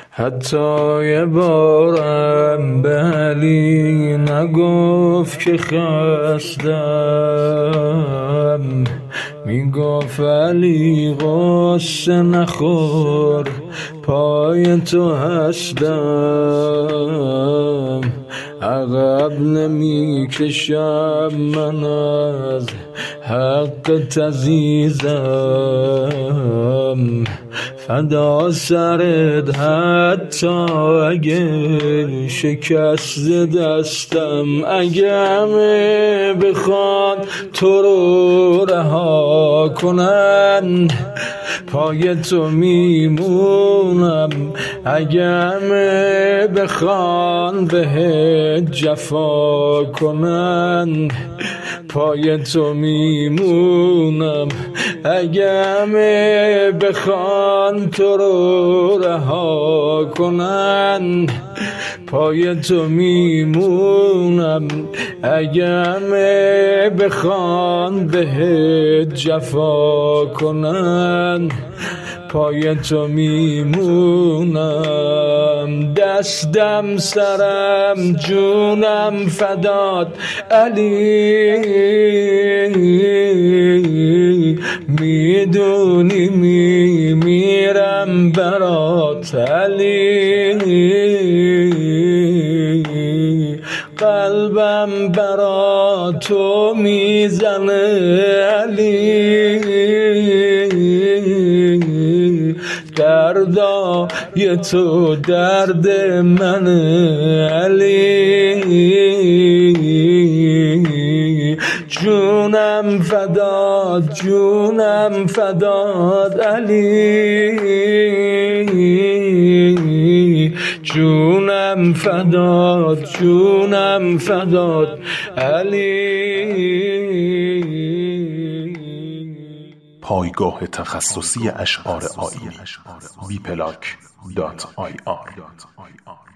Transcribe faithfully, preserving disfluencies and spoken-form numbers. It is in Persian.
حتی یه بارم به علی نگفت که خستم، میگفت علی غصه نخور پای تو هستم، عقب نمی کشم من از حقت عزیزم، فدا سرت حتی اگه شکست دستم، اگه همه بخوان تو رو رها کنن پای تو میمونم، اگه همه بخوان بهت جفا کنن پای تو میمونم، اگه همه بخوان تو رو رها کنن پای تو میمونم، اگه همه بخوان بهت جفا کنن پای تو میمونم. دستم سرم جونم فدات علی، میدونی میمیرم برات علی، قلبم برا تو میزنه علی، دردای تو درد من علی، جونم فدات جونم فدات علی، جونم فدات جونم فدات علی. پایگاه تخصصی اشعار آیینی بی پلاک دات آی آر